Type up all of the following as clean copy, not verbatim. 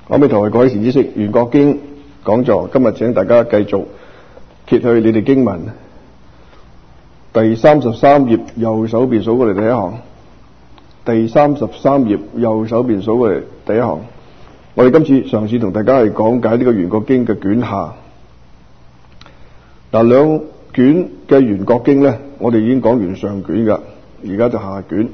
阿彌陀佛，各位善知識，圓覺經講座，今日請大家繼續揭去你哋經文第33頁右手邊數過嚟第一行，第33頁右手邊數過嚟第一行。我哋今次嘗試同大家係講解呢個圓覺經嘅卷下。嗱，兩卷嘅圓覺經呢，我哋已經講完上卷噶，而家就下卷。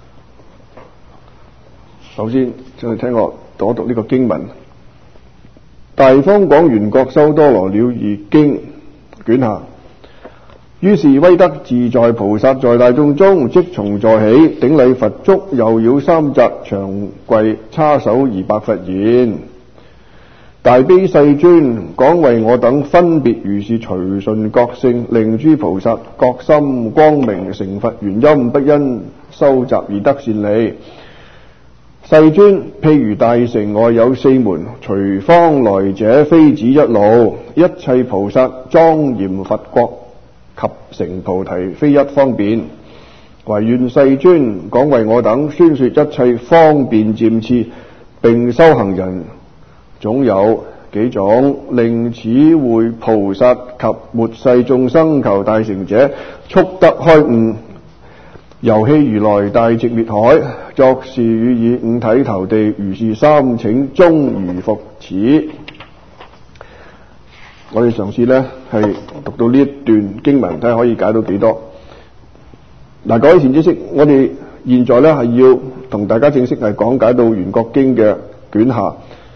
首先，請你聽我讀一讀呢個經文：大方廣圓覺修多羅了義經卷下。於是威德自在菩薩在大眾中即從座起，頂禮佛足，右繞三匝，長跪叉手而白佛言：大悲世尊，廣為我等分別如是隨順覺性，令諸菩薩覺心光明，成佛原因不因修習而得善利。世尊，譬如大城外有四門，隨方來者非止一路，一切菩薩莊嚴佛國及成菩提非一方便。唯願世尊廣為我等宣說一切方便漸次，並修行人總有幾種，令此會菩薩及末世眾生求大成者速得開悟。遊戲如來大寂滅海，作是語以五體投地，如是三請終如復此。我哋嘗試呢係讀到呢一段經文，睇下可以解到幾多。嗱，各位善知識，我哋現在呢係要同大家正式係講解到圓覺經嘅卷下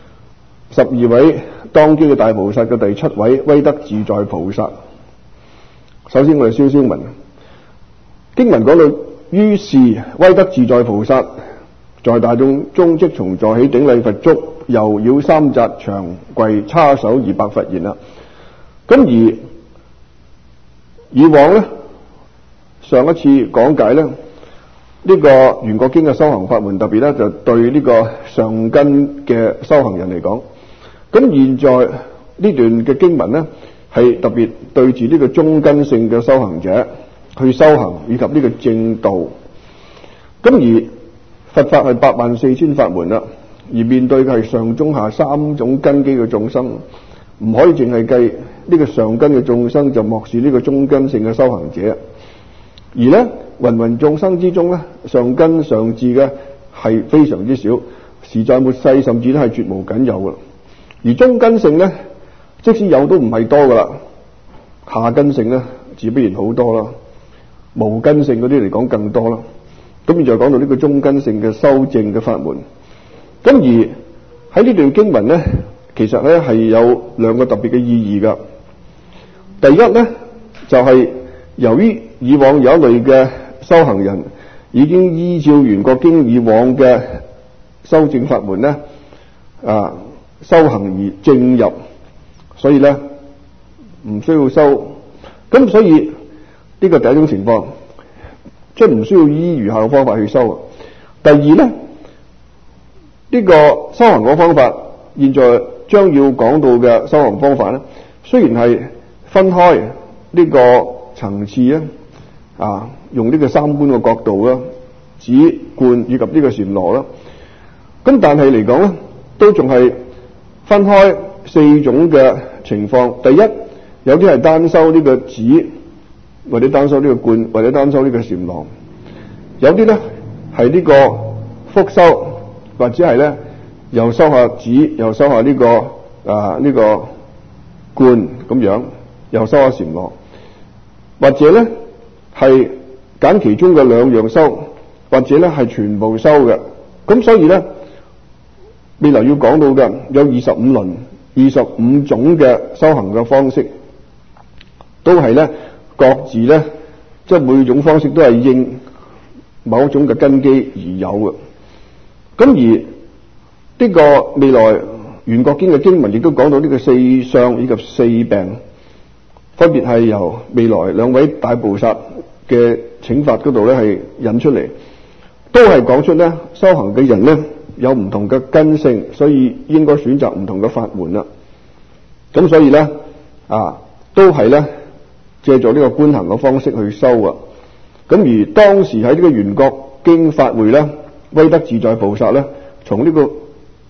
12位當機嘅大菩薩嘅第7位威德自在菩薩。首先我哋消文，經文講到，於是威德自在菩薩在大眾中即從座起，頂禮佛足，右繞三匝，長跪叉手而白佛言啦。咁而以往呢，上一次講解呢，呢個圓覺經嘅修行法門，特別呢就對呢個上根嘅修行人嚟講。咁現在呢段嘅經文呢，係特別對住呢個中根性嘅修行者去修行，以及呢個正道。咁而佛法係84000法門啦，而面對嘅係上中下三種根基嘅眾生，唔可以淨係計呢個上根嘅眾生，就漠視呢個中根性嘅修行者。而呢芸芸眾生之中呢，上根上智嘅係非常之少，時在末世甚至都係絕無僅有噶。而中根性呢，即使有都唔係多噶啦，下根性呢，自必然好多啦，無根性嗰啲嚟講更多啦。咁現在講到呢個中根性嘅修正嘅法門。咁而喺呢段經文呢，其實呢係有兩個特別嘅意義噶。第一呢，就係由於以往有一類嘅修行人已經依照圓覺經以往嘅修正法門呢，修行而正入，所以呢唔需要修。咁所以呢個第一種情況，即係唔需要依餘下嘅方法去修。第二呢，呢個修行嘅方法，現在將要講到嘅修行方法呢，雖然係分開呢個層次用呢個三觀嘅角度啦，止觀以及呢個禪羅啦，咁但係嚟講呢，都仲係分開4種嘅情況。第一，有啲係單修呢個止，或者單修呢個觀，或者單修呢個禪羅；有啲呢係呢個複修，或者係呢又修下止，又修下呢個呢個觀咁樣，又修下禪羅，或者呢係揀其中嘅2樣修，或者呢係全部修嘅。咁所以呢，未來要講到嘅有25輪、25種嘅修行嘅方式，都係呢各自呢，即係每種方式都係應某一種嘅根基而有嘅。咁而呢個未來圓覺經嘅經文亦都講到呢個4相以及4病，分別係由未來2位大菩薩嘅請法嗰度呢係引出嚟，都係講出呢修行嘅人呢有唔同嘅根性，所以應該選擇唔同嘅法門啦。咁所以呢都係呢借助呢個觀行嘅方式去修啊。咁而當時喺呢個圓覺經法會呢，威德自在菩薩呢，從呢個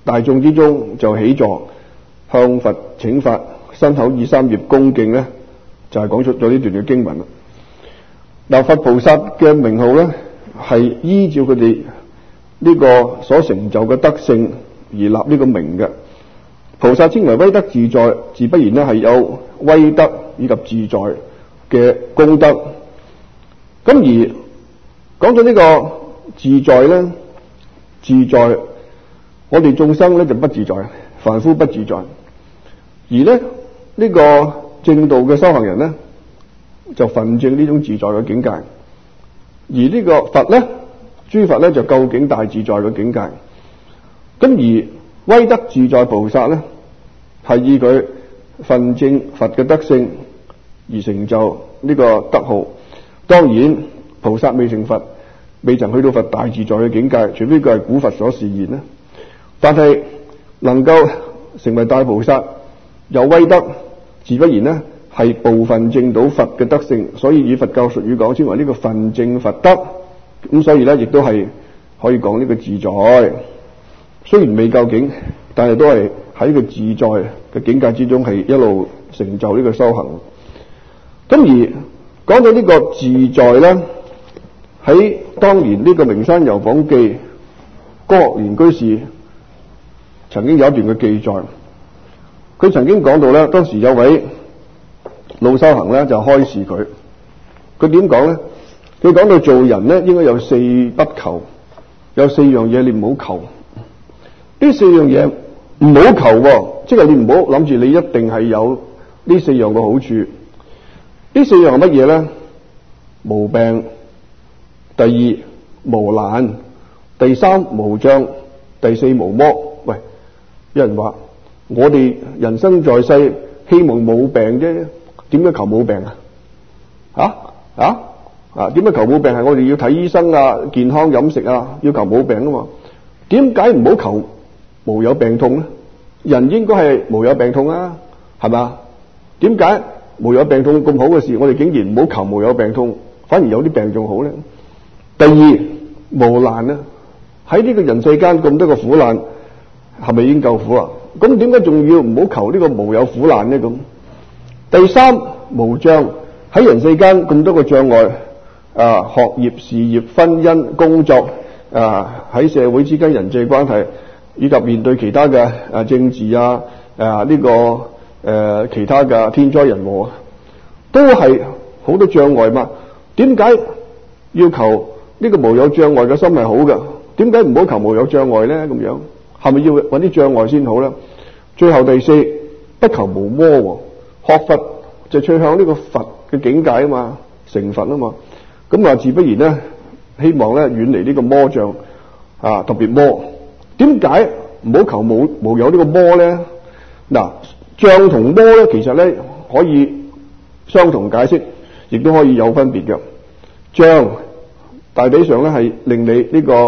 大眾之中就起座，向佛請法，身口意三業恭敬咧，就係講出咗呢段嘅經文啦。嗱，佛菩薩嘅名號咧，係依照佢哋呢個所成就嘅德性而立呢個名嘅。菩薩稱為威德自在，自不然咧係有威德以及自在嘅功德。咁而講咗呢個自在咧，自在我哋眾生咧就不自在，凡夫不自在。而咧呢個正道嘅修行人咧，就奮證呢種自在嘅境界。而呢個佛咧，諸佛咧就究竟大自在嘅境界。咁而威德自在菩薩咧，係以佢奮證佛嘅德性而成就呢個德號。當然菩薩未成佛，未曾去到佛大自在嘅境界，除非佢係古佛所示現啦。但係能夠成為大菩薩，有威德，自不然呢係部分證到佛嘅德性，所以以佛教術語講稱為呢個奮證佛德。咁所以呢亦都係可以講呢個自在。雖然未究竟，但係都係喺呢個自在嘅境界之中，係一路成就呢個修行。咁而講到呢個自在呢，喺當年呢個名山遊訪記，郭學連居士曾經有一段嘅記載。佢曾經講到呢，當時有位老修行呢，就開示佢。佢點講呢？佢講到做人呢，應該有四不求，有四樣嘢你唔好求。呢四樣嘢唔好求，即係你唔好諗住你一定係有呢四樣嘅好處。呢四樣係乜嘢咧？無病，第二無難，第三無障，第四無魔。喂，有人話我哋人生在世希望冇病啫，點解求冇病啊？點解求冇病？係我哋要睇醫生啊，健康飲食啊，要求冇病啊嘛。點解唔好求無有病痛咧？人應該係無有病痛啊，係嘛？點解無有病痛咁好嘅事，我哋竟然唔好求無有病痛，反而有啲病仲好咧？第二無難啊，喺呢個人世間咁多個苦難，係咪已經夠苦啊？咁點解仲要唔好求呢個無有苦難咧？咁第三無障，喺人世間咁多個障礙，學業、事業、婚姻、工作，喺社會之間人際關係，以及面對其他嘅政治其他嘅天災人禍，都係好多障礙嘛。點解要求呢個無有障礙嘅心係好嘅？點解唔好求無有障礙咧？咁樣係咪要揾啲障礙先好咧？最後第四不求無魔，學佛就趨向呢個佛嘅境界啊嘛，成佛啊嘛。咁自不然咧，希望咧遠離呢個魔障特別魔。點解唔好求無有呢個魔咧？嗱，障同魔咧，其實咧可以相同解釋，亦都可以有分別嘅。障大體上咧係令你呢個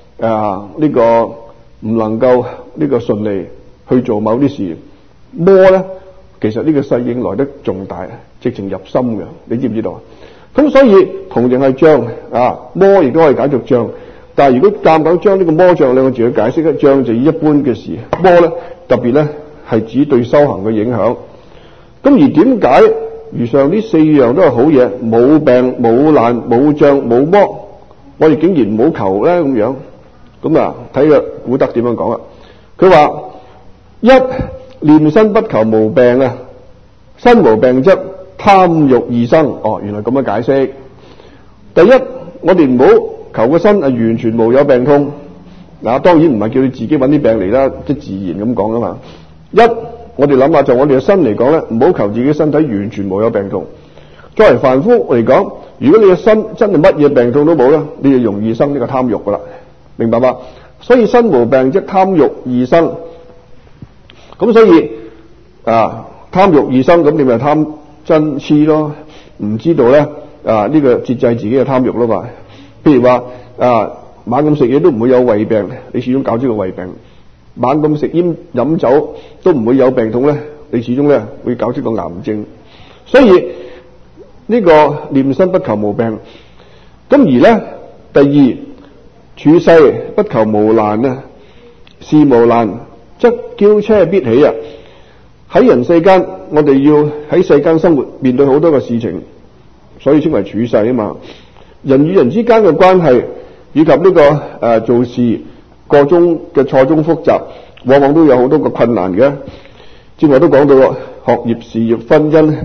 唔能夠呢個順利去做某啲事。魔咧其實呢個勢應來得重大，直情入心嘅，你知唔知道啊？咁所以同樣係障魔亦都可以解作障。但係如果夾硬將呢個魔障兩個字去解釋咧，障就以一般嘅事，魔咧特別咧係指對修行嘅影響。咁而點解如上呢四樣都係好嘢，冇病、冇難、冇障、冇魔，我哋竟然唔好求咧咁樣？咁睇個古德點樣講啊？佢話一念身不求無病啊，身無病則貪欲二生。原來咁樣解釋。第一，我哋唔好求個身完全無有病痛。當然唔係叫你自己揾啲病嚟啦，即係自然咁講噶嘛。一，我哋諗下就我哋嘅身嚟講咧，唔好求自己身體完全無有病痛。作為凡夫嚟講，如果你嘅身真係乜嘢病痛都冇咧，你就容易生呢個貪欲噶啦，明白嗎？所以身無病則貪欲二生。咁所以貪欲二生，咁你咪貪嗔痴咯，唔知道咧呢個節制自己嘅貪欲咯嘛。譬如話猛咁食嘢都唔會有胃病，你始終搞咗個胃病；猛咁食煙飲酒都唔會有病痛咧，你始終咧會搞出個癌症。所以呢個念身不求無病。咁而咧第二處世不求無難啊， 事無難，則驕奢必起啊！喺人世間，我哋要喺世間生活，面對好多嘅事情，所以稱為處世啊嘛。人與人之間嘅關係，以及呢個做事個中嘅錯綜複雜，往往都有好多個困難嘅。之前都講到學業、事業、婚姻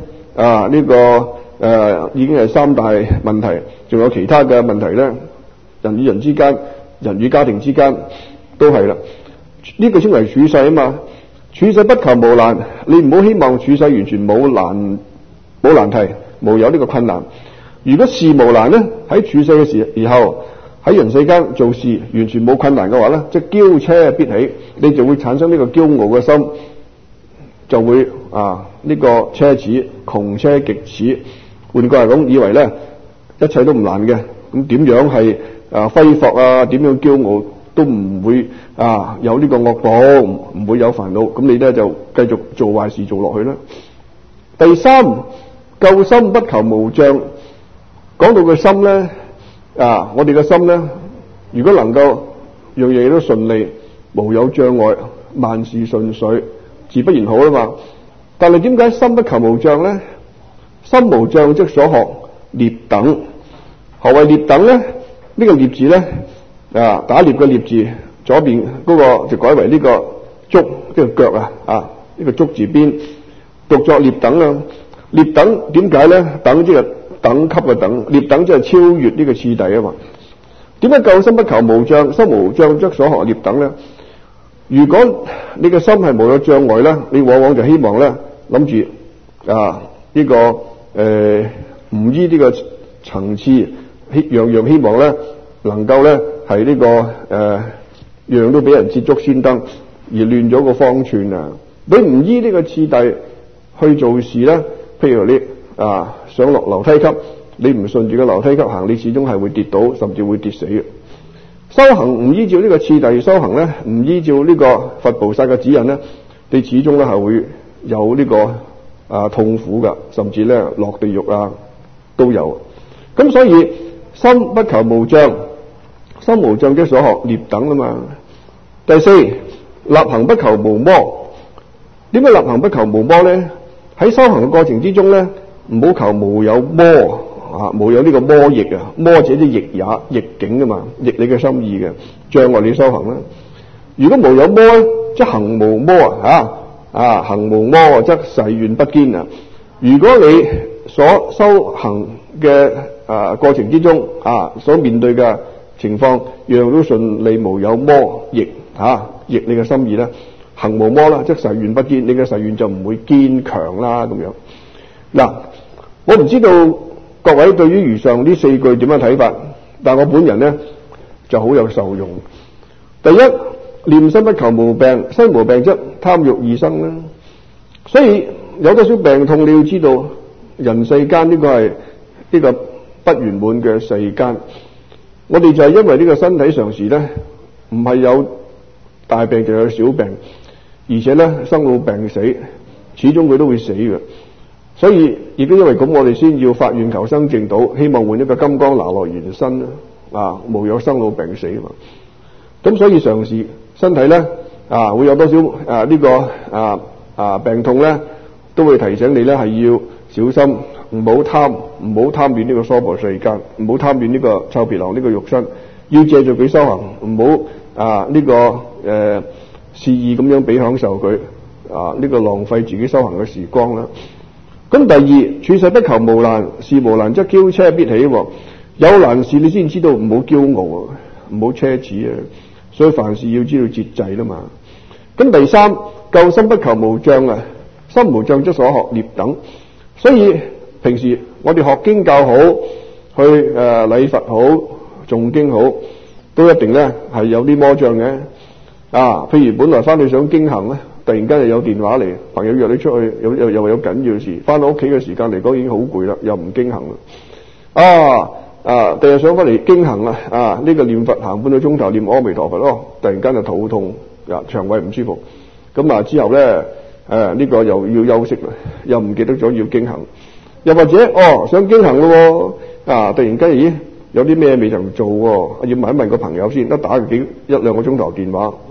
已經係三大問題，仲有其他嘅問題咧。人與人之間，人與家庭之間都係啦。呢個稱為處世啊嘛。處世不求無難，你唔好希望處世完全冇難題，冇有呢個困難。如果事無難咧，喺處世嘅時候，喺人世間做事完全冇困難嘅話咧，即係驕奢必起，你就會產生呢個驕傲嘅心，就會呢個奢侈，窮奢極侈。換句話講，以為咧一切都唔難嘅，咁點樣係揮霍啊？點樣驕傲都唔會有呢個惡報，唔會有煩惱。咁你咧就繼續做壞事做落去啦。第三，救心不求無障。講到個心咧，我哋嘅心咧，如果能夠樣嘢都順利，無有障礙，萬事順遂，自不然好啦嘛。但係點解心不求無障咧？心無障即所學獵等。何謂獵等咧？呢個獵字咧，打獵嘅獵字，左邊嗰個就改為呢個足，即係腳呢個足字邊，讀作獵等啊。獵等點解咧？等即係等級嘅等，獵等即係超越呢個次第啊嘛。點解救心不求無障？心無障則所學獵等咧？如果你嘅心係冇有障礙咧，你往往就希望咧諗住呢個唔依呢個層次，樣樣希望咧能夠咧係呢個樣都俾人捷足先登，而亂咗個方寸啊！你唔依呢個次第去做事咧，譬如你上落樓梯級，你唔順住個樓梯級行，你始終係會跌倒，甚至會跌死嘅。修行唔依照呢個次第修行咧，唔依照呢個佛菩薩嘅指引咧，你始終咧係會有呢個痛苦噶，甚至咧落地獄都有。咁所以心不求無障，心無障即所學獵等啊嘛。第四，立行不求無魔。點解立行不求無魔咧？喺修行嘅過程之中咧，唔好求無有魔無有呢個魔逆啊。魔者即逆也，逆境噶嘛，逆你嘅心意嘅，障礙你修行啦。如果無有魔咧，即行無魔行無魔則誓願不堅啊。如果你所修行嘅過程之中所面對嘅情況樣樣都順利，無有魔逆逆你嘅心意咧，行無魔啦，即誓願不堅，你嘅誓願就唔會堅強啦。咁樣嗱，我唔知道各位對於以上呢四句點樣睇法，但我本人咧就好有受用。第一，念身不求無病，身無病則貪欲易生啦。所以有多少病痛，你要知道人世間呢個係呢個不圓滿嘅世間。我哋就係因為呢個身體常時咧唔係有大病就有小病，而且咧生老病死，始終佢都會死嘅。所以亦都因為咁，我哋先要發願求生淨土，希望換一個金剛拿來元身無有生老病死啊嘛。咁所以常時身體咧會有多少呢個病痛咧，都會提醒你咧係要小心，唔好貪戀呢個娑婆世間，唔好貪戀呢個臭皮囊呢個肉身，要借助佢修行，唔好呢個肆意咁樣俾享受佢呢個浪費自己修行嘅時光啦。咁第二，處世不求無難，事無難則驕奢必起。有難事你先知道唔好驕傲，唔好奢侈啊。所以凡事要知道節制啦嘛。咁第三，救心不求無障心無障則所學獵等。所以平時我哋學經教好，去禮佛好，誦經好，都一定咧係有啲魔障嘅。譬如本來翻去想經行咧，突然間又有電話嚟，朋友約你出去，又有緊要事，翻到屋企嘅時間嚟講已經好攰啦，又唔經行啦。第日想翻嚟經行啦，呢個念佛行半個鐘頭，念阿彌陀佛咯，突然間就肚痛，腸胃唔舒服，咁之後咧呢個又要休息啦，又唔記得咗要經行，又或者想經行咯，突然間有啲咩未曾做，要問一問個朋友先，一打一兩個鐘頭電話，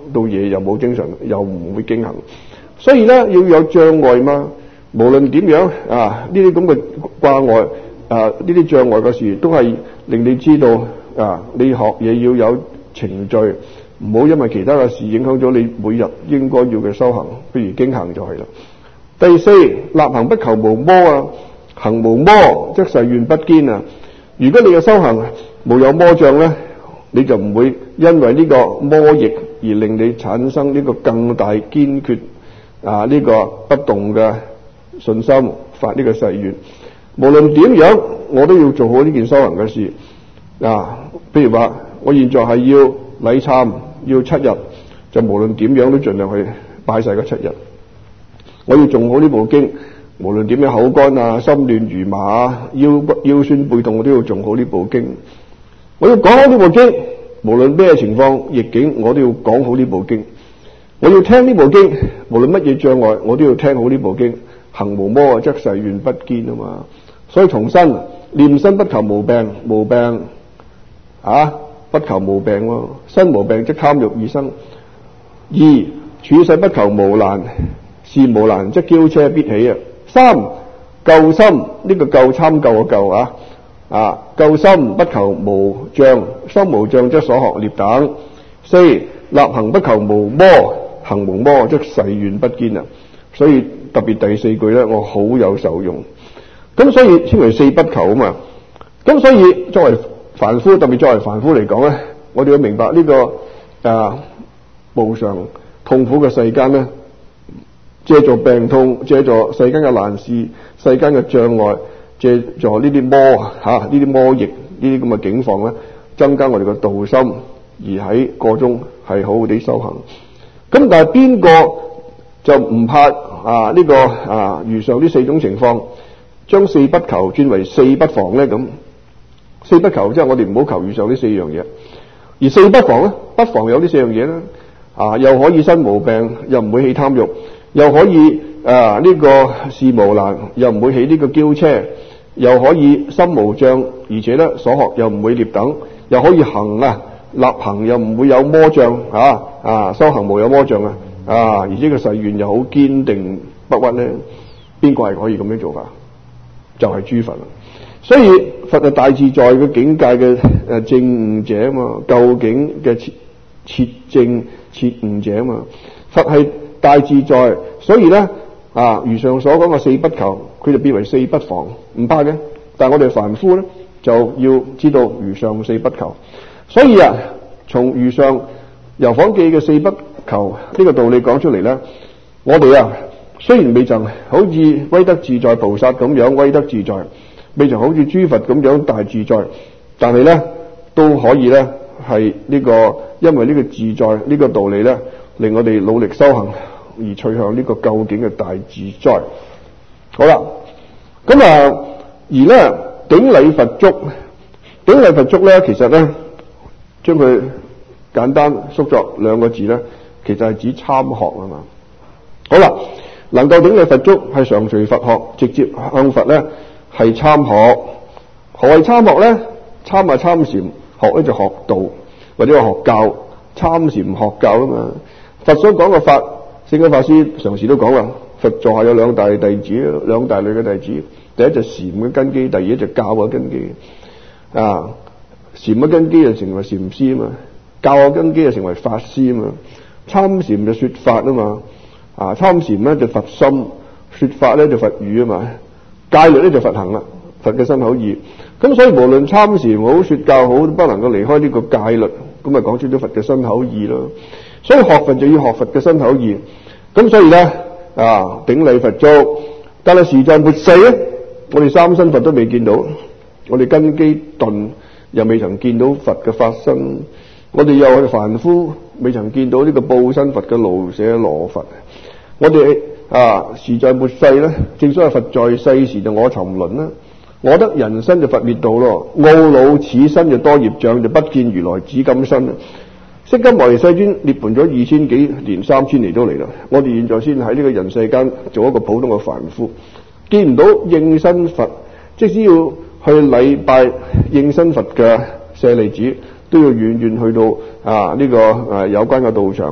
到夜又冇精神，又唔會經行。所以咧要有障礙嘛，無論點樣呢啲咁嘅掛礙呢啲障礙嘅事，都係令你知道你學嘢要有程序，唔好因為其他嘅事影響咗你每日應該要嘅修行，譬如經行就係啦。第四，立行不求無魔行無魔則誓願不堅啊！如果你嘅修行無有魔障咧，你就唔會因為呢個魔逆而令你產生呢個更大堅決呢個不動嘅信心，發呢個誓願。無論點樣，我都要做好呢件修行嘅事譬如話，我現在係要禮懺要7日，就無論點樣都盡量去拜晒嗰7日。我要誦好呢部經，無論點樣口乾心亂如麻腰酸背痛，我都要誦好呢部經。我要講好呢部經，無論咩情況逆境，我都要講好呢部經。我要聽呢部經，無論乜嘢障礙，我都要聽好呢部經。行無魔則誓願不堅啊嘛。所以重申，念身不求無病，無病不求無病喎，身無病則貪欲已生。二，處世不求無難，事無難則驕奢必起啊。三，救心，呢個救參救嘅救救心不求無障，心無障則所學nghiệp等。四，立行不求無魔，行無魔則誓願不堅啊。所以特別第四句咧，我好有受用。咁所以稱為四不求啊嘛。咁所以作為凡夫，特別作為凡夫嚟講咧，我哋要明白呢個無常痛苦嘅世間咧，借助病痛，借助世間嘅難事、世間嘅障礙，借助呢啲魔呢啲魔逆呢啲咁嘅境況咧，增加我哋嘅道心，而喺個中係好好地修行。咁但係邊個就唔怕呢個遇上呢四種情況，將四不求轉為四不妨咧？咁四不求即係我哋唔好求遇上呢四樣嘢，而四不妨咧，不妨有呢四樣嘢啦。又可以身無病，又唔會起貪欲，又可以呢個事無難，又唔會起呢個驕奢，又可以心無障，而且咧所學又唔會劣等，又可以行立行又唔會有魔障修行無有魔障而且個誓願又好堅定不屈咧。邊個係可以咁樣做法？就係諸佛啦。所以佛係大自在嘅境界嘅證悟者啊嘛，究竟嘅切證切悟者啊嘛。佛係大自在，所以咧如上所講嘅四不求，佢就變為四不妨，唔怕嘅。但係我哋凡夫咧就要知道如上四不求。所以從如上遊訪記嘅四不求呢個道理講出嚟咧，我哋雖然未曾好似威德自在菩薩咁樣威德自在，未曾好似諸佛咁樣大自在，但係咧都可以咧係呢個因為呢個自在呢個道理咧，令我哋努力修行而趨向呢個究竟嘅大自在。好啦，咁而咧頂禮佛足，頂禮佛足咧，其實咧將佢簡單縮作兩個字咧，其實係指參學啊嘛。好啦，能夠頂禮佛足係常隨佛學，直接向佛咧係參學。何謂參學咧？參係參禪，學咧就學道或者話學教。參禪學教啊嘛。佛所講嘅法，聖覺法師常時都講啦，佛座下有兩大弟子，兩大類嘅弟子。第一就禪嘅根基，第二就教嘅根基。禪嘅根基就成為禪師啊嘛，教嘅根基就成為法師啊嘛。參禪就說法啊嘛。參禪咧就佛心，說法咧就佛語啊嘛。戒律咧就佛行啦，佛嘅身口意。咁所以無論參禪好說教好，都不能夠離開呢個戒律，咁咪講出咗佛嘅身口意咯。所以學佛就要學佛嘅身口意。咁所以咧頂禮佛足，但係時在末世咧，我哋三身佛都未見到，我哋根基頓又未曾見到佛嘅法身，我哋又係凡夫，未曾見到呢個報身佛嘅盧舍羅佛。我哋時在末世咧，正所謂佛在世時就我沉淪啦，我得人身就佛滅度咯，懊惱此身就多業障，就不見如來只今身。釋迦牟尼世尊涅槃咗2000幾年3000年都嚟啦，我哋現在先喺呢個人世間做一個普通嘅凡夫，見唔到應身佛，即使要去禮拜應身佛嘅舍利子，都要遠遠去到呢個有關嘅道場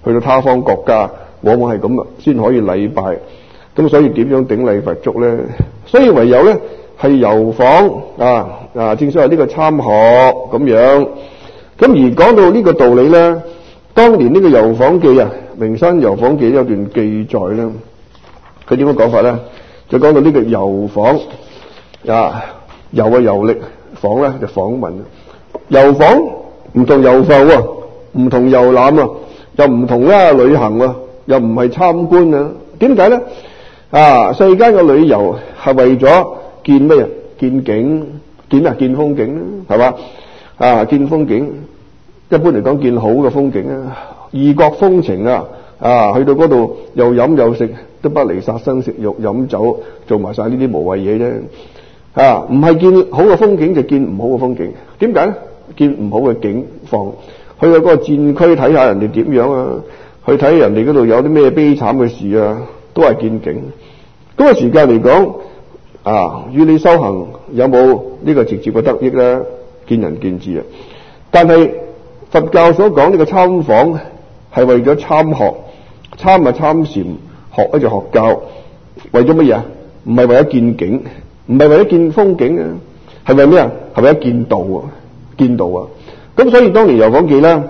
去到他方國家，往往係咁啊，先可以禮拜。咁所以點樣頂禮佛足咧？所以唯有咧係遊訪正所謂呢個參學咁樣。咁而講到呢個道理咧，當年呢個遊訪記啊，名山遊訪記有段記載咧，佢點樣講法咧？就講到呢個遊訪遊啊遊歷，訪咧就訪問。遊訪唔同遊埠啊，唔同遊覽啊，又唔同啦旅行啊，又唔係參觀啊。點解咧？世間嘅旅遊係為咗見咩啊？見景，見風景係嘛？見風景，一般嚟講見好嘅風景啊，異國風情啊，去到嗰度又飲又食，都不離殺生食肉飲酒，做埋晒呢啲無謂嘢啫。唔係見好嘅風景就見唔好嘅風景。點解咧？見唔好嘅景況，去到嗰個戰區睇下人哋點樣啊，去睇人哋嗰度有啲咩悲慘嘅事啊，都係見景。咁個時間嚟講，與你修行有冇呢個直接嘅得益咧？見仁見智啊。但係佛教所講呢個參訪係為咗參學，參參禪，學就學教，為咗乜嘢啊？唔係為咗見景，唔係為咗見風景啊，係為咩啊？係為咗見道啊！見道啊！咁所以當年遊訪記咧，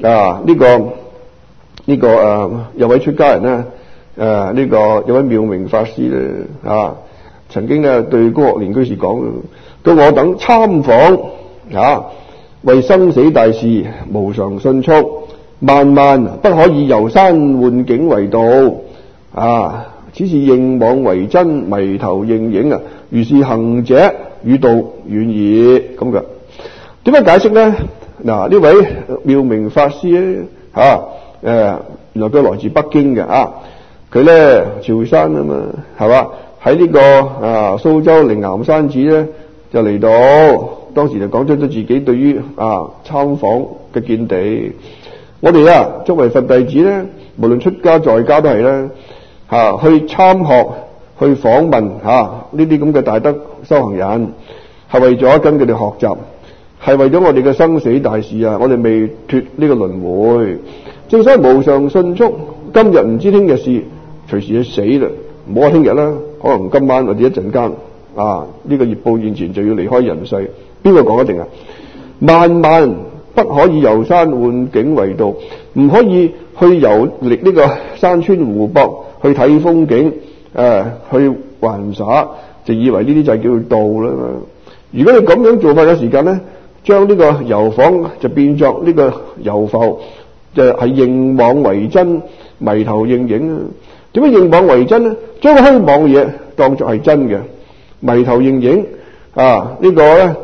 有位出家人咧，有位妙明法師咧，曾經咧對高學年居士講：到我等參訪為生死大事無常迅速，萬萬不可以遊山換景為道此是應妄為真，迷頭認影啊！如是行者與道遠矣咁嘅。點樣解釋咧？呢位妙明法師咧，原來佢來自北京嘅佢咧潮山啊嘛，係嘛？喺呢個蘇州靈岩山寺咧就嚟到，當時就講出咗自己對於參訪嘅見地。我哋作為佛弟子咧，無論出家在家都係咧去參學、去訪問呢啲咁嘅大德修行人，係為咗跟佢哋學習。係為咗我哋嘅生死大事啊！我哋未脫呢個輪迴，正所謂無常迅速，今日唔知聽日事，隨時就死啦！唔好話聽日啦，可能今晚或者一陣間呢個業報現前就要離開人世。邊個講得定啊？萬萬不可以遊山換景為道，唔可以去遊歷呢個山川湖泊，去睇風景，去玩耍，就以為呢啲就係叫道啦嘛。如果你咁樣做法嘅時間咧，將呢個遊訪就變作呢個遊埠，就係應妄為真，迷頭認影啊！點解應妄為真咧？將虛妄嘅嘢當作係真嘅，迷頭認影呢個咧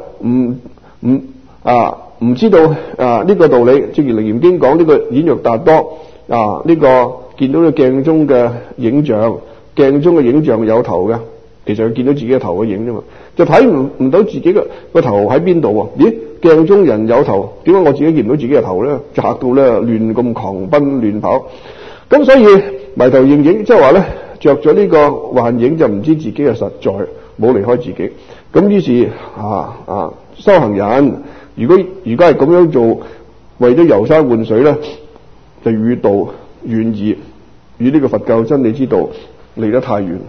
唔知道呢個道理。正如《楞嚴經》講呢個演繹達多呢個見到個鏡中嘅影像，鏡中嘅影像有頭嘅，其實佢見到自己嘅頭嘅影啫嘛，就睇唔到自己嘅個頭喺邊度喎？咦？鏡中人有頭，點解我自己見唔到自己嘅頭咧？就嚇到咧亂咁狂奔亂跑。咁所以迷頭認影，即係話咧着咗呢個幻影就唔知自己嘅實在，冇離開自己。咁於是修行人如果係咁樣做，為咗遊山玩水咧，就與道遠矣，與呢個佛教真理之道離得太遠。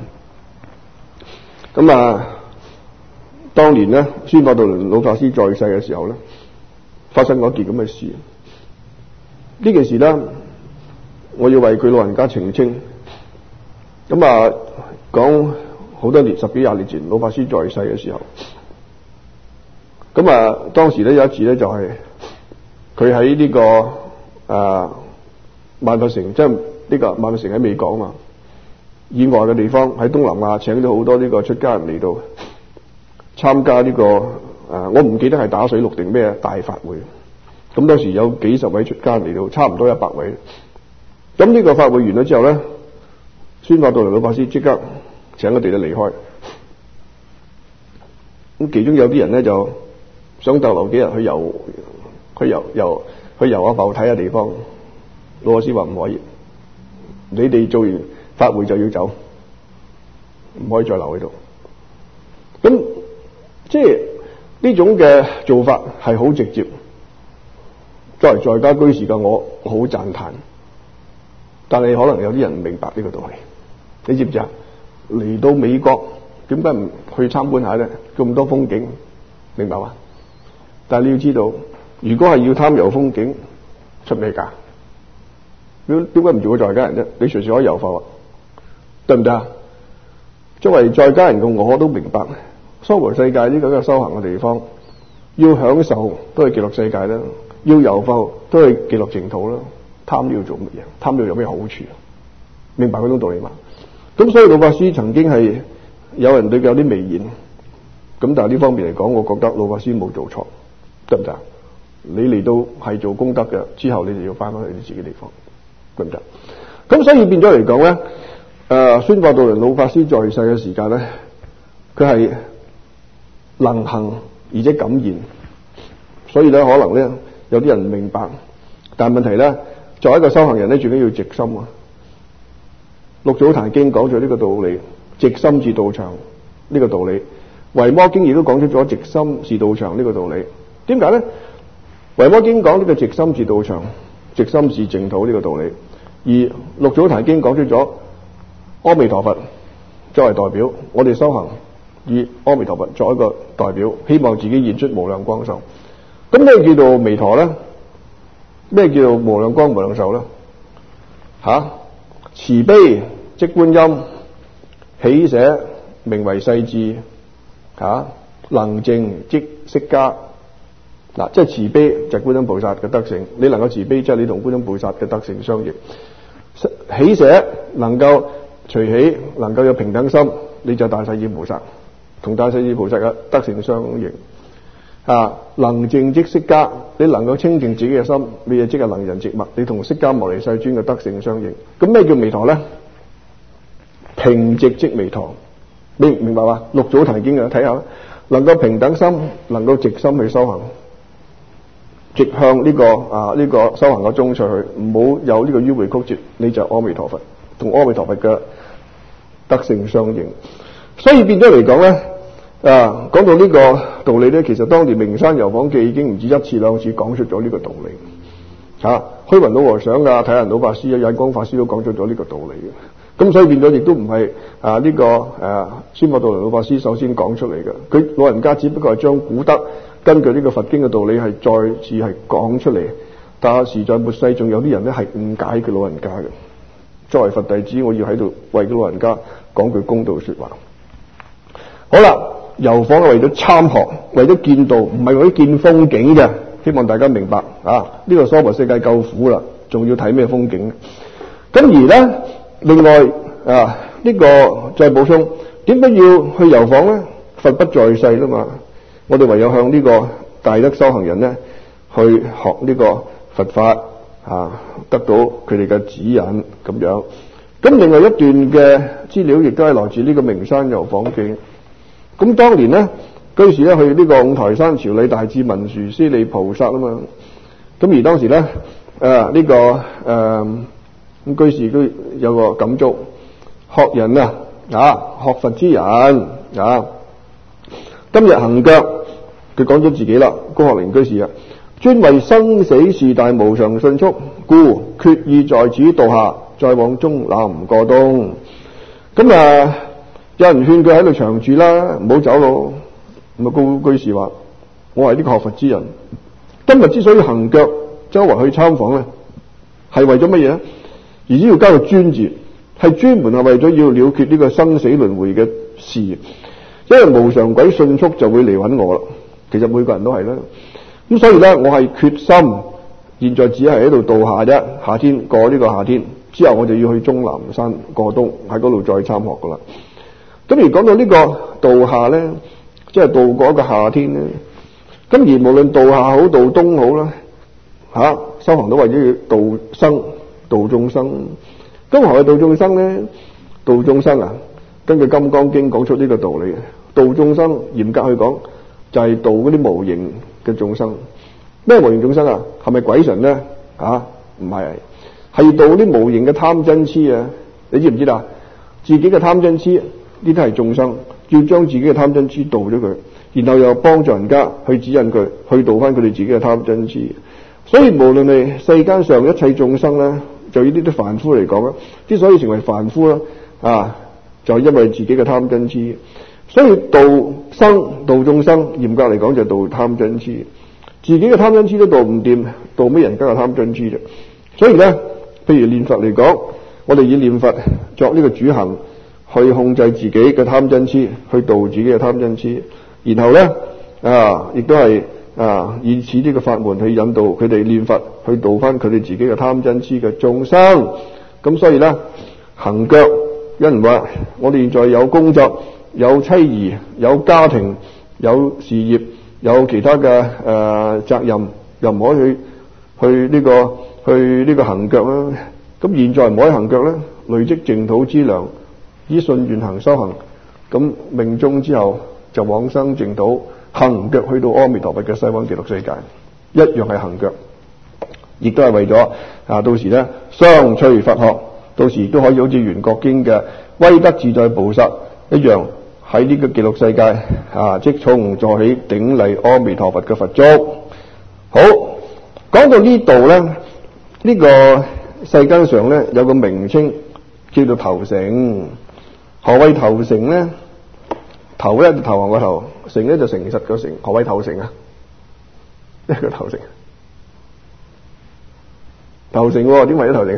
咁當年咧，宣法度倫老法師在世嘅時候咧，發生過一件咁嘅事。呢件事咧，我要為佢老人家澄清。咁講好多年，10幾20年前，老法師在世嘅時候，咁當時咧有一次咧，就係佢喺呢個萬佛城，即係呢個萬佛城喺美國嘛，以外嘅地方喺東南亞請咗好多呢個出家人嚟到參加呢個我唔記得係打水陸定咩大法會。咁當時有幾十位出家人嚟到，差唔多100位。咁呢個法會完咗之後咧，宣法度倫老法師即刻請佢哋咧離開。咁其中有啲人咧就想逗留幾日去遊下浮睇下地方。老法師話唔可以，你哋做完法會就要走，唔可以再留喺度。咁即係呢種嘅做法係好直接。作為在家居士嘅我好讚歎， 但係可能有啲人唔明白呢個道理，你知唔知啊？嚟到美國點解唔去參觀下咧？咁多風景，明白嘛？但係你要知道，如果係要貪遊風景，出咩價？點解唔做個在家人啫？你隨時可以遊浮啊，對唔對啊？作為在家人嘅我都明白，娑婆世界呢個修行嘅地方，要享受都係極樂世界啦，要遊浮都係極樂淨土啦。貪呢要做乜嘢？貪呢有咩好處？明白嗰種道理嘛？咁所以老法師曾經係有人對佢有啲微言，咁但係呢方面嚟講，我覺得老法師冇做錯，得唔得？你嚟到係做功德嘅，之後你就要翻返去你自己地方，得唔得？咁所以變咗嚟講咧，宣化道輪老法師在世嘅時間咧，佢係能行而且敢言，所以咧可能咧有啲人唔明白，但係問題咧，作為一個修行人咧，最緊要直心啊。六祖壇經講咗呢個道理，直心至道場呢個道理。維摩經亦都講出咗直心是道場呢個道理。點解咧？維摩經講呢個直心是道場，直心是淨土呢個道理，而六祖壇經講出咗阿彌陀佛作為代表，我哋修行以阿彌陀佛作為一個代表，希望自己現出無量光壽。咁咩叫做彌陀咧？咩叫做無量光無量壽咧？慈悲即觀音，喜捨名為世智，能淨即釋迦。嗱，即係慈悲就係觀音菩薩嘅德性，你能夠慈悲，即係你同觀音菩薩嘅德性相應。喜捨能夠隨喜，能夠有平等心，你就大勢至菩薩，同大勢至菩薩嘅德性相應。能淨即釋迦，你能夠清淨自己嘅心，你就即係能仁寂默，你同釋迦牟尼世尊嘅德性相應。咁咩叫彌陀咧？平直即彌陀，你明白嘛？六祖壇經嘅睇下，能夠平等心，能夠直心去修行，直向呢個修行嘅中出去，唔好有呢個迂迴曲折，你就阿彌陀佛，同阿彌陀佛嘅德性相應。所以變咗嚟講咧。講到呢個道理咧，其實當年名山遊訪記已經唔止一次兩次講出咗呢個道理。虛雲老和尚體人老法師印光法師都講出咗呢個道理嘅。咁所以變咗亦都唔係宣化道輪老法師首先講出嚟嘅。佢老人家只不過係將古德根據呢個佛經嘅道理係再次係講出嚟。但係時在末世仲有啲人咧係誤解佢老人家嘅。作為佛弟子，我要喺度為佢老人家講句公道說話。好啦。遊訪係為咗參學，為咗見道，唔係為咗見風景嘅。希望大家明白呢個娑婆世界夠苦啦，仲要睇咩風景？咁而咧，另外呢個再補充，點解要去遊訪咧？佛不在世啦嘛，我哋唯有向呢個大德修行人咧去學呢個佛法得到佢哋嘅指引咁樣。咁另外一段嘅資料亦都係來自呢個名山遊訪記。咁當年咧，居士咧去呢個五台山朝禮大智文殊師利菩薩啊嘛。咁而當時咧，居士都有個感觸，學人學佛之人今日行腳，佢講咗自己啦，高學齡居士專為生死事大無常迅速，故決意在此度下，再往終南過冬。咁有人勸佢喺度長住啦，唔好走咯。咁高居士話：我係呢個學佛之人，今日之所以行腳周圍去參訪咧，係為咗乜嘢？而只要加個專字，係專門係為咗要了結呢個生死輪迴嘅事。因為無常鬼迅速就會嚟揾我啦。其實每個人都係啦。咁所以咧，我係決心，現在只係喺度度夏啫。夏天過呢個夏天之後，我就要去終南山過冬，喺嗰度再參學噶啦。咁而講到呢個度夏咧，即係度過一個夏天咧。咁而無論度夏好度冬好啦，修行都為咗要度生度眾生。咁何謂度眾生咧？度眾生根據《金剛經》講出呢個道理。度眾生嚴格去講，就係度嗰啲無形嘅眾生。咩無形眾生係咪鬼神咧？唔係，係度啲無形嘅貪嗔癡啊！你知唔知啦？自己嘅貪嗔癡呢啲係眾生，要將自己嘅貪嗔癡度咗佢，然後又幫助人家去指引佢，去度翻佢哋自己嘅貪嗔癡。所以無論係世間上一切眾生咧， 就以呢啲凡夫嚟講啦，之所以成為凡夫啦，就係因為自己嘅貪嗔癡。所以度眾生，嚴格嚟講就度貪嗔癡。自己嘅貪嗔癡都度唔掂，度咩人家嘅貪嗔癡啫？所以咧，譬如念佛嚟講，我哋以念佛作呢個主行，去控制自己嘅貪嗔癡，去度自己嘅貪嗔癡。然後咧亦都係以此呢個法門去引導佢哋念佛，去度翻佢哋自己嘅貪嗔癡嘅眾生。咁所以咧，行腳有人話，我哋現在有工作、有妻兒、有家庭、有事業、有其他嘅責任，又唔可以去呢個行腳啦。咁現在唔可以行腳咧，累積淨土之糧，以信願行修行，咁命終之後就往生淨土，行腳去到阿彌陀佛嘅西方極樂世界，一樣係行腳，亦都係為咗到時咧相隨佛學，到時都可以好似圓覺經嘅威德自在菩薩一樣，喺呢個極樂世界即從座起頂禮阿彌陀佛嘅佛足。好，講到呢度咧，呢個世間上咧有個名稱叫做投誠。何謂投誠咧？投咧就投降個頭，誠咧就誠實個誠。何謂投誠啊？一個投誠，投誠點為咗投誠？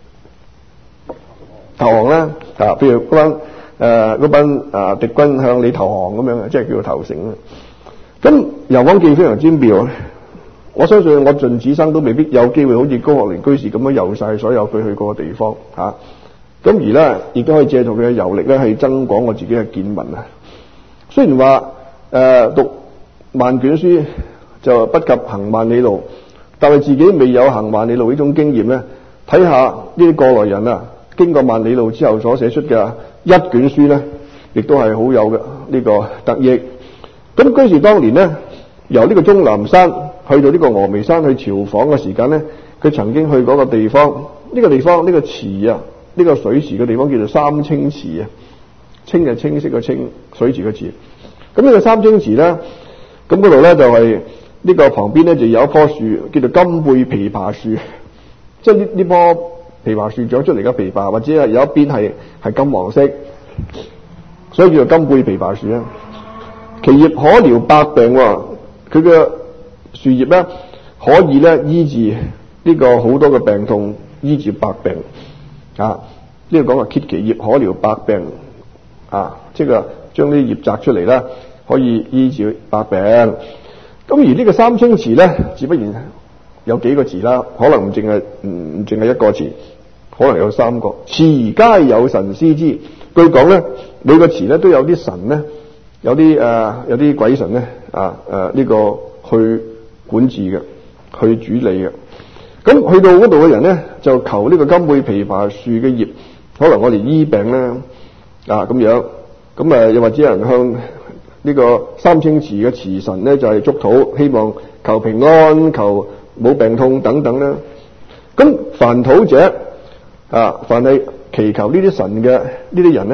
投降啦，譬如嗰班敵軍向你投降咁樣，即係叫做投誠啦。咁遊廣記非常之妙，我相信我盡此生都未必有機會好似高學連居士咁樣遊晒所有佢去過嘅地方咁而咧亦都可以借助佢嘅遊歷咧，去增廣我自己嘅見聞啊。雖然話讀萬卷書就不及行萬里路，但係自己未有行萬里路呢種經驗咧，睇下呢啲過來人經過萬里路之後所寫出嘅一卷書咧，亦都係好有嘅呢個得益。咁居士當年咧，由呢個終南山去到呢個峨眉山去朝訪嘅時間咧，佢曾經去嗰個地方，呢個池呢個水池嘅地方叫做三清池清就清晰嘅清，水池嘅池。咁呢個三清池咧，咁嗰度咧就係呢個旁邊咧就有一棵樹叫做金貝枇杷樹，即係呢棵枇杷樹長出嚟嘅枇杷，或者係有一邊係金黃色，所以叫做金貝枇杷樹啊。其葉可療百病，佢嘅樹葉咧可以咧醫治呢個好多嘅病痛，醫治百病呢個講話揭其葉可療百病即係將啲葉摘出嚟啦，可以醫治百病。咁而呢個三清池咧，自不然有幾個池啦，可能唔淨係一個池，可能有三個。池皆有神司之，據講咧每個池咧都有啲神咧，有啲鬼神咧呢個去管治嘅，去主理嘅。咁去到嗰度嘅人咧，就求呢個金貝枇杷樹嘅葉，可能我哋醫病咧咁樣。咁又或者有人向呢個三清池嘅池神咧，就係祝禱，希望求平安、求冇病痛等等啦。咁凡土者凡係祈求呢啲神嘅呢啲人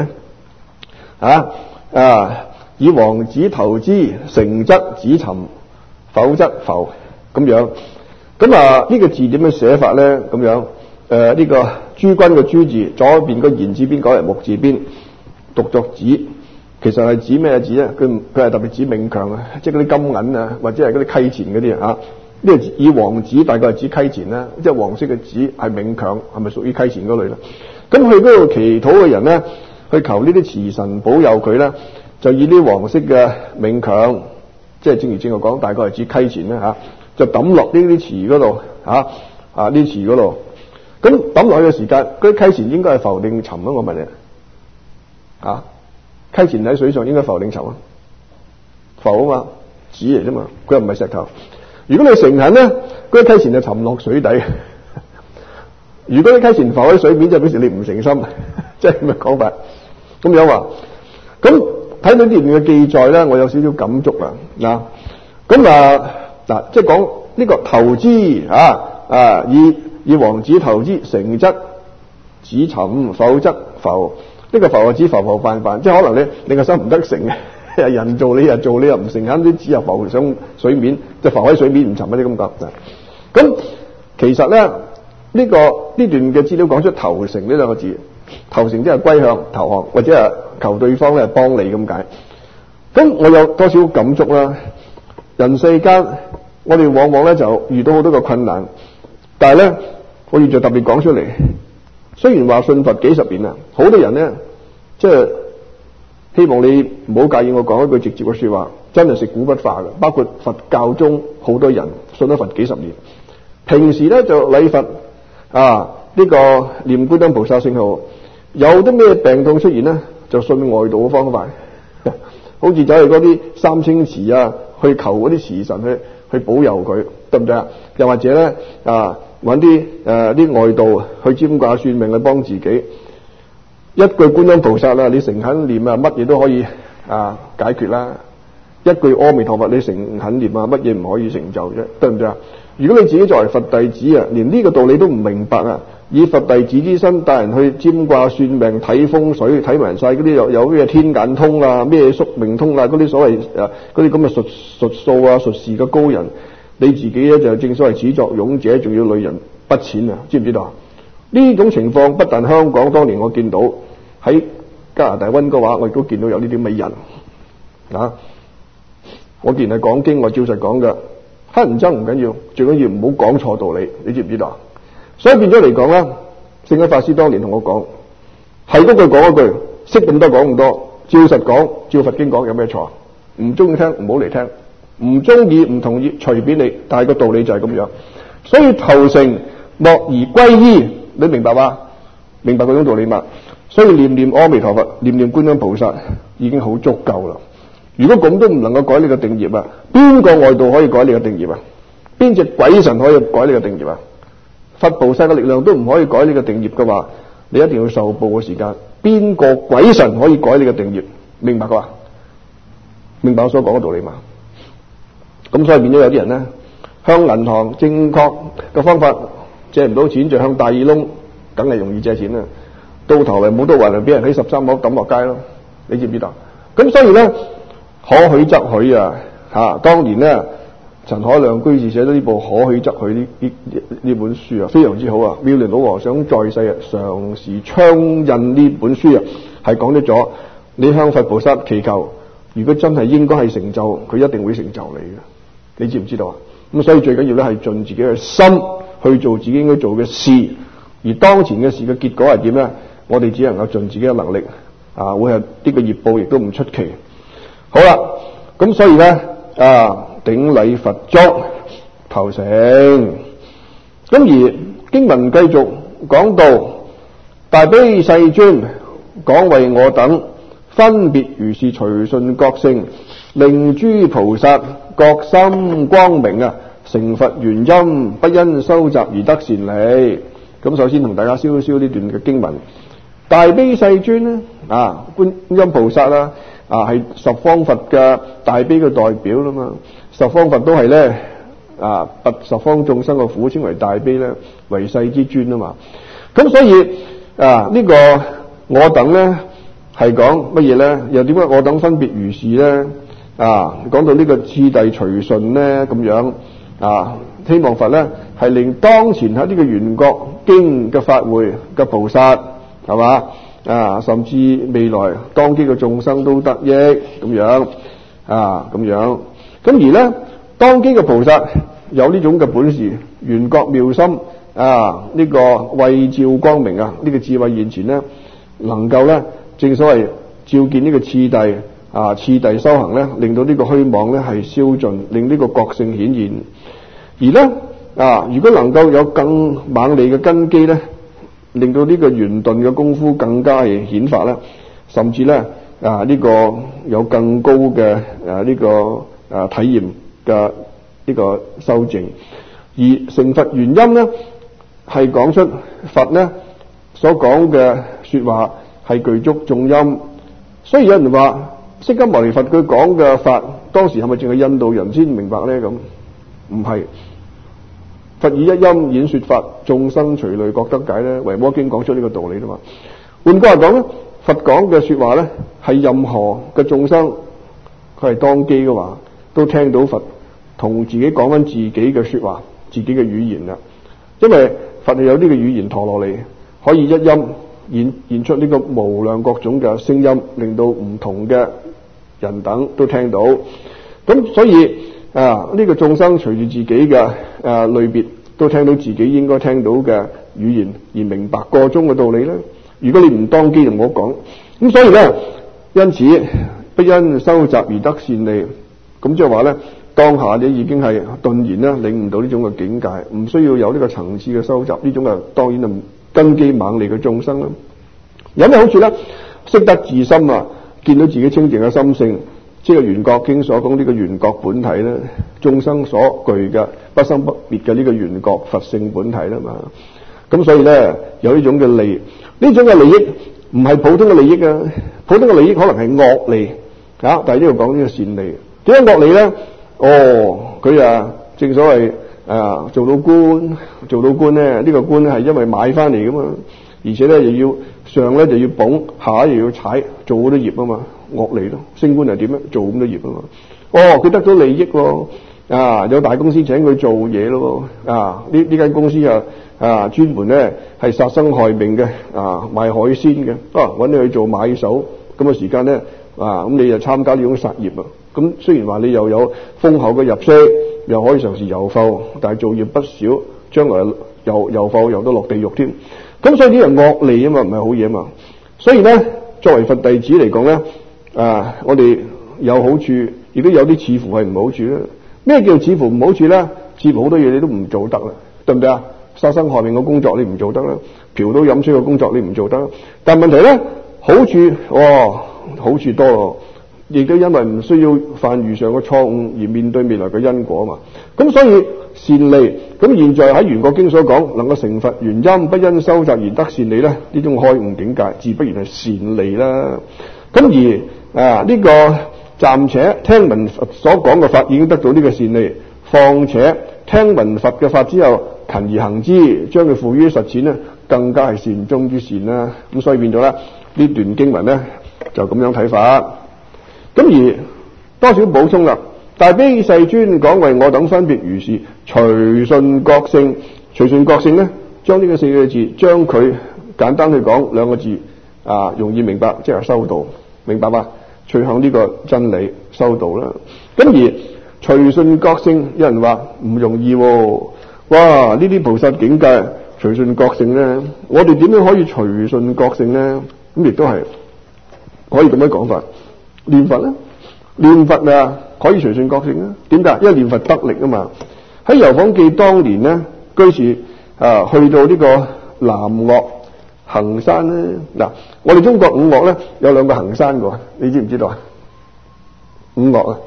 咧以王子投之，成則子尋，否則浮咁樣。咁呢個字點樣寫法咧？咁樣呢個諸君嘅諸字，左邊個言字邊改為木字邊，讀作子。其實係指咩字咧？佢係特別指冥強即係嗰啲金銀或者係嗰啲溪錢嗰啲呢個以王子大概係指溪錢啦，即係黃色嘅子係冥強，係咪屬於溪錢嗰類啦？咁去嗰度祈禱嘅人咧，去求呢啲慈神保佑佢咧，就以呢啲黃色嘅冥強，即係正如正我講，大概係指溪錢啦就抌落呢啲池嗰度呢啲池嗰度。咁抌落去嘅時間，嗰啲溪錢應該係浮定沉啊？我問你溪錢喺水上應該浮定沉啊？浮啊嘛，紙嚟啫嘛，佢又唔係石頭。如果你誠懇咧，嗰啲溪錢就沉落水底。如果啲溪錢浮喺水面，就表示你唔誠心，即係咁嘅講法。咁樣話，咁睇到呢段嘅記載咧，我有少少感觸咁即係講呢個投之以王子投之，成則子尋，否則浮。呢個浮係指浮泛泛，即係可能你個心唔得成嘅，人做你又做，你又唔誠懇，啲紙又浮上水面，即係浮喺水面唔沉嗰啲咁講。咁其實咧呢段嘅資料講出投誠呢兩個字，投誠即係歸向、投降，或者係求對方咧幫你咁解。咁我有多少感觸啦？人世間我哋往往咧就遇到好多個困難，但係咧我現在特別講出嚟。雖然話信佛幾十年啦，好多人咧即係希望你唔好介意我講一句直接嘅說話，真係食古不化嘅。包括佛教中好多人信咗佛幾十年，平時咧就禮佛呢個念觀音菩薩聖號，有啲咩病痛出現咧就信外道嘅方法，好似走去嗰啲三清祠去求嗰啲祠神去保佑佢，得唔得啊？又或者咧揾啲外道去占卦算命去幫自己，一句觀音菩薩你誠懇念乜嘢都可以解決啦。一句阿彌陀佛你誠懇念乜嘢唔可以成就啫，得唔得啊？如果你自己作為佛弟子連呢個道理都唔明白以佛弟子之身帶人去占卦算命睇風水睇埋晒嗰啲有咩天眼通咩宿命通嗰啲所謂嗰啲咁嘅術數術士嘅高人，你自己咧就正所謂始作俑者，仲要累人不淺知唔知道？呢種情況不但香港當年我見到，喺加拿大溫哥華我亦都見到有呢啲咁嘅人我既然係講經，我照實講嘅，乞人憎唔緊要，最緊要唔好講錯道理，你知唔知道？所以變咗嚟講啦，聖一法師當年同我講，係嗰句講嗰句，識咁多講咁多，照實講，照佛經講，有咩錯？唔中意聽唔好嚟聽，唔中意唔同意隨便你，但係個道理就係咁樣。所以投誠莫而歸依，你明白嗎？明白嗰種道理嘛？所以念念阿彌陀佛，念念觀音菩薩已經好足夠啦。如果咁都唔能夠改你嘅定業邊個外道可以改你嘅定業邊隻鬼神可以改你嘅定業佛菩薩嘅力量都唔可以改你嘅定業嘅話，你一定要受報嘅時間。邊個鬼神可以改你嘅定業？明白嘅話，明白我所講嘅道理嘛？咁所以變咗有啲人咧，向銀行正確嘅方法借唔到錢，就向大耳窿，梗係容易借錢啦。到頭嚟冇得還，就俾人喺13樓抌落街咯。你知唔知道？咁所以咧，可許則許當年咧，陳海亮居士寫咗呢部《可許則許》呢本書非常之好妙蓮老和尚在世常時倡印呢本書係講咗你向佛菩薩祈求，如果真係應該係成就，佢一定會成就你嘅。你知唔知道咁所以最緊要咧係盡自己嘅心去做自己應該做嘅事，而當前嘅事嘅結果係點咧？我哋只能夠盡自己嘅能力會係呢個業報亦都唔出奇。好啦，咁所以咧頂禮佛足投誠。咁而經文繼續講到大悲世尊廣為我等分別如是隨順覺性，令諸菩薩覺心光明成佛原因，不因修習而得善利。咁首先同大家燒呢段嘅經文。大悲世尊咧觀音菩薩係十方佛嘅大悲嘅代表啦嘛。十方佛都係咧拔十方眾生嘅苦，稱為大悲咧，為世之尊啊嘛。咁所以呢個我等咧係講乜嘢咧？又點解我等分別如是咧？講到呢個次第隨順咧咁樣希望佛咧係令當前喺呢個圓覺經嘅法會嘅菩薩係嘛甚至未來當機嘅眾生都得益咁樣咁樣。咁而咧當機嘅菩薩有呢種嘅本事，圓覺妙心呢個慧照光明呢個智慧現前咧，能夠咧正所謂照見呢個次第修行咧，令到呢個虛妄咧係消盡，令呢個覺性顯現。而咧如果能夠有更猛利嘅根基咧，令到呢個圓頓嘅功夫更加係顯發啦，甚至咧呢個有更高嘅呢個體驗嘅呢個修正。而成佛原因咧係講出佛咧所講嘅說話係具足眾音。所以有人話釋迦牟尼佛佢講嘅法當時係咪淨係印度人先明白咧？咁唔係，佛以一音演說法，眾生隨類各得解咧。維摩經講出呢個道理啦嘛。換句話講咧，佛講嘅說話咧係任何嘅眾生佢係當機嘅話都聽到佛同自己講緊自己嘅說話，自己嘅語言啦。因為佛係有呢個語言陀羅尼，可以一音演出呢個無量各種嘅聲音，令到唔同嘅人等都聽到。咁所以呢個眾生隨住自己嘅類別，都聽到自己應該聽到嘅語言，而明白個中嘅道理咧。如果你唔當機就唔好講。咁所以咧，因此不因修習而得善利。咁即係話咧，當下你已經係頓然啦，領悟到呢種嘅境界，唔需要有呢個層次嘅修習。呢種當然係根基猛利嘅眾生啦。有咩好處咧？識得自心啊，見到自己清淨嘅心性，即係圓覺經所講呢個圓覺本體咧，眾生所具嘅不生不滅嘅呢個圓覺佛性本體啦嘛。咁所以咧，有呢種嘅利，呢種嘅利益唔係普通嘅利益啊，普通嘅利益可能係惡利啊，但係呢度講呢個善利。點解惡利咧？佢正所謂做到官咧，呢個官係因為買翻嚟噶嘛，而且咧又要上咧就要捧，下又要踩，做好多業啊嘛，惡利咯。升官係點咧？做咁多業啊嘛。佢得到利益喎，有大公司請佢做嘢咯，呢間公司專門咧係殺生害命嘅，賣海鮮嘅，揾你去做買手，咁嘅時間咧，咁你就參加呢種殺業啊。咁雖然話你又有豐厚嘅入息，又可以嘗試遊埠，但係做業不少，將來遊埠遊到落地獄添。咁所以呢樣惡利啊嘛，唔係好嘢啊嘛。所以咧，作為佛弟子嚟講咧，我哋有好處，亦都有啲似乎係唔好處啦。咩叫似乎唔好處咧？似乎好多嘢你都唔做得啦，對唔對啊？殺生害命嘅工作你唔做得啦，嫖賭飲吹嘅工作你唔做得啦。但係問題咧，好處好處多咯。亦都因為唔需要犯如上嘅錯誤而面對未來嘅因果嘛，咁所以善利。咁現在喺圓覺經所講，能夠成佛原因不因修習而得善利咧，呢種開悟境界自不然係善利啦。咁而呢個暫且聽聞佛所講嘅法已經得到呢個善利，況且聽聞佛嘅法之後勤而行之，將佢付於實踐咧，更加係善中之善啦。咁所以變咗咧，呢段經文咧就咁樣睇法。咁而多少補充啦？大悲世尊講為我等分別如是，隨順覺性。隨順覺性咧，將呢個4個字，將佢簡單去講2個字，容易明白，即係修道，明白嘛？隨向呢個真理修道啦。咁而隨順覺性，有人話唔容易喎。哇！呢啲菩薩境界隨順覺性咧，我哋點樣可以隨順覺性咧？咁亦都係可以咁樣講法。念佛咧，念佛可以隨順覺性啊？點解？因為念佛得力啊嘛。喺遊訪記當年咧，居士去到呢個南岳衡山咧。嗱，我哋中國5岳咧有2個衡山嘅，你知唔知道啊？5岳啊。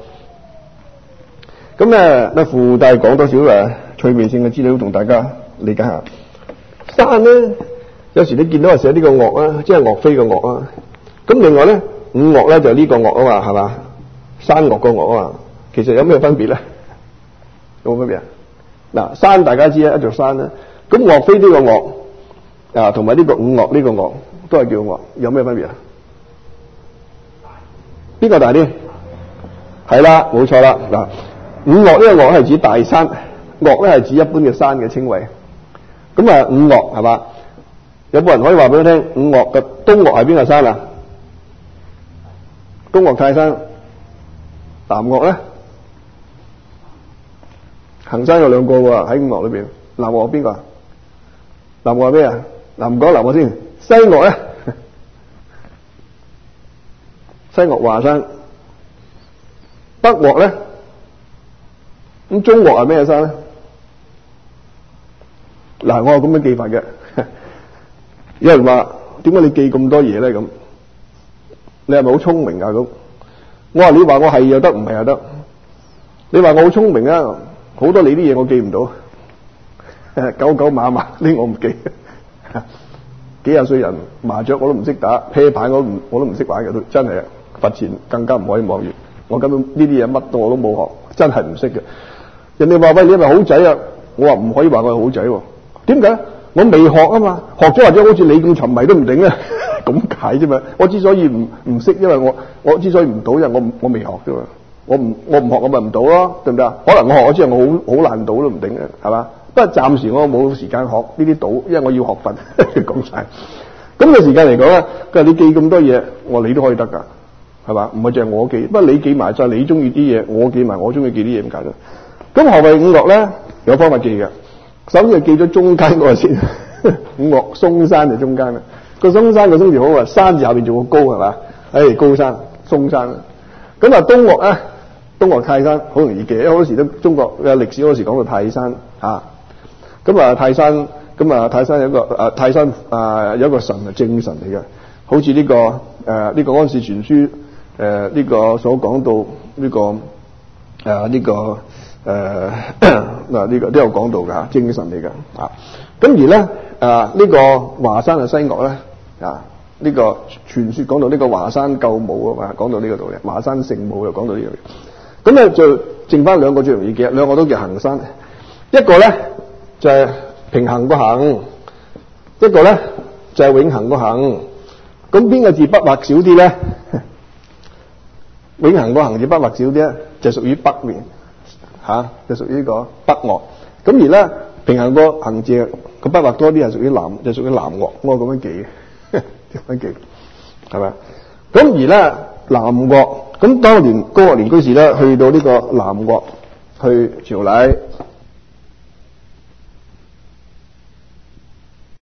咁附帶講多少趣味性嘅資料同大家理解下。山咧，有時你見到係寫呢個岳啊，即係岳飛嘅岳啊。咁另外咧，5岳咧就呢個岳啊嘛，係嘛？山岳個岳啊嘛，其實有咩分別咧？有冇分別啊？嗱，山大家知啊，一座山啦。咁岳飛呢個岳同埋呢個5岳呢個岳都係叫岳，有咩分別啊？邊個大啲？係啦，冇錯啦。嗱，5岳呢個岳係指大山，岳咧係指一般嘅山嘅稱謂。咁5岳係嘛？有冇人可以話俾我聽，5岳嘅東岳係邊個山啊？東岳泰山。南岳咧，衡山有2個喎，喺5岳裏邊。南岳邊個啊？南岳係咩啊？嗱，唔講南岳先。西岳咧，西岳華山。北岳咧，咁中岳係咩山咧？嗱，我係咁樣記法嘅。有人話點解你記咁多嘢咧？咁你係咪好聰明啊？咁我話你話我係又得，唔係又得。你話我好聰明啊，好多你啲嘢我記唔到，九九馬馬呢我唔記。幾廿歲人麻雀我都唔識打，啤牌我都唔識玩嘅，都真係佛前更加唔可以妄語。我根本呢啲嘢乜我都冇學，真係唔識嘅。人哋話喂，你係咪好仔啊？我話唔可以話我係好仔喎。點解？我未學啊嘛，學咗或者好似你咁沉迷都唔定啊，咁解啫嘛。我之所以唔識，因為我之所以唔到，因為我未學啫嘛。我唔學我咪唔到咯，對唔對啊？可能我學咗之後我好難到都唔定嘅，係嘛？ 不過暫時我冇時間學呢啲賭，因為我要學訓講晒。咁嘅時間嚟講咧，佢話你記咁多嘢，你都可以得㗎，係嘛？唔係淨係我記，不過你記埋就係你中意啲嘢，我記埋我中意記啲嘢咁解啫。咁何謂五岳咧？有方法記嘅。首先係記咗中間嗰個先，五岳嵩山就中間啦。個嵩山個嵩字好啊，山字下邊做個高係嘛？高山嵩山。咁啊東岳咧，東岳泰山好容易記，因為好多時都中國嘅歷史嗰時講到泰山嚇。咁啊泰山。咁啊，泰山有一個泰山有一個神係正神嚟嘅，好似呢個安史傳書呢個所講到呢個呢個都有講到㗎，正神嚟㗎啊。咁而咧呢個華山嘅西岳咧呢個傳說講到呢個華山救母啊嘛，講到呢個道理，華山聖母又講到呢樣嘢。咁咧就剩翻兩個最容易記，兩個都叫行山，一個咧就係平衡個行，一個咧就係永恆個行。咁邊個字筆畫少啲咧？永恆個行字筆畫少啲咧，就屬於北面就屬於呢個北岳。咁而咧平衡個行字個筆畫多啲，係屬於南，就屬於南岳。我咁樣記嘅，咁樣記係咪？咁而咧南岳，咁當年高岳連居士咧去到呢個南岳去朝禮。